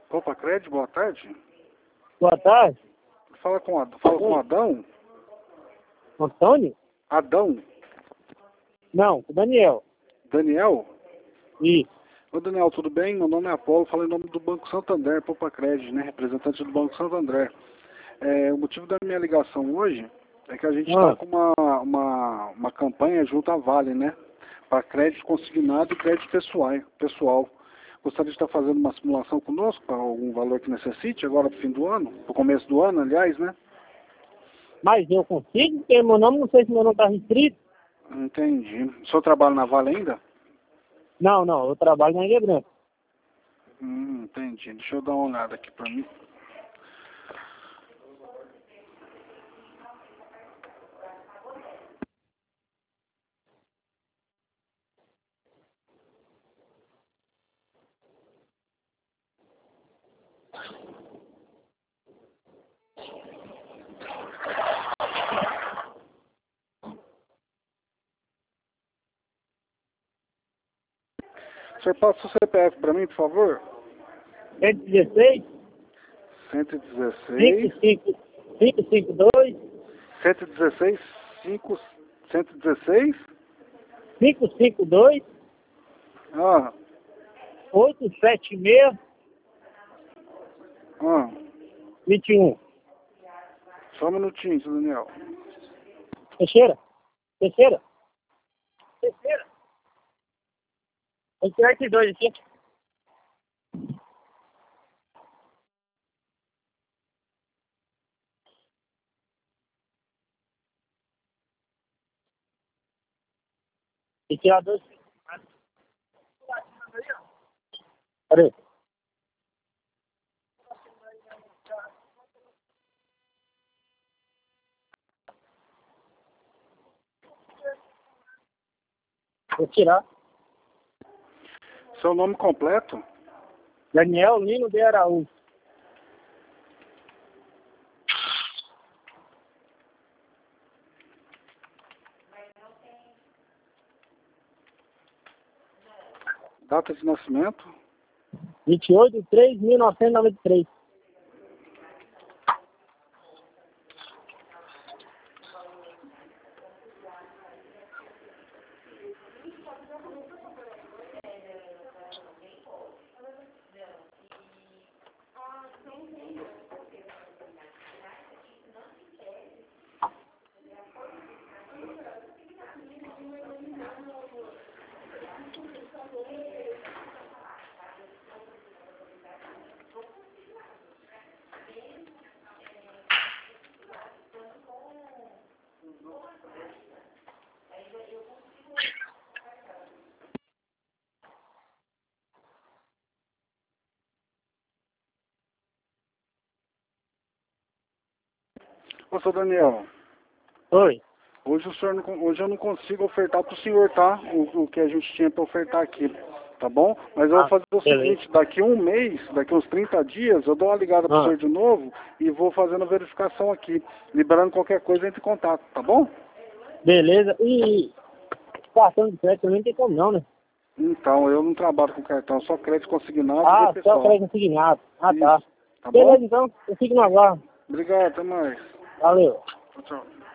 Opa, Crédito, boa tarde. Boa tarde. Fala com Adão. Antônio? Adão. Não, Daniel. Daniel? Isso. Ô Daniel, tudo bem? Meu nome é Apolo, falo em nome do Banco Santander, Poupa Crédito, né? Representante do Banco Santander. O motivo da minha ligação hoje é que a gente está com uma campanha junto à Vale, né? Para crédito consignado e crédito pessoal. Gostaria de estar fazendo uma simulação conosco para algum valor que necessite agora para o fim do ano, para o começo do ano, aliás, né? Mas eu consigo, porque meu nome, não sei se meu nome está restrito. Entendi. O senhor trabalha na Vale ainda? Não, eu trabalho na Ilha Branca. Entendi. Deixa eu dar uma olhada aqui para mim. O senhor passa o CPF para mim, por favor? 116 116 552 116 116 552 Ah, 876 ah, 21. só um minutinho, seu Daniel. Teixeira? Tem que tirar esses dois aqui. Tem que tirar dois. Peraí. Vou tirar. Seu nome completo? Daniel Lino de Araújo. Data de nascimento? 28/3/1993. Ô, seu Daniel, Oi. hoje eu não consigo ofertar para o senhor, tá? O que a gente tinha para ofertar aqui, tá bom? Mas eu vou fazer o seguinte, daqui um mês, daqui uns 30 dias, eu dou uma ligada pro senhor de novo e vou fazendo a verificação aqui. Liberando qualquer coisa, entre em contato, tá bom? Beleza. E cartão de crédito também não tem como não, né? Então, eu não trabalho com cartão, só crédito consignado e Ah, pessoal. só crédito consignado. Ah, Isso, tá. tá bom? Beleza, então. Eu fico no aguardo. Obrigado, até mais. Valeu. Tchau, tchau.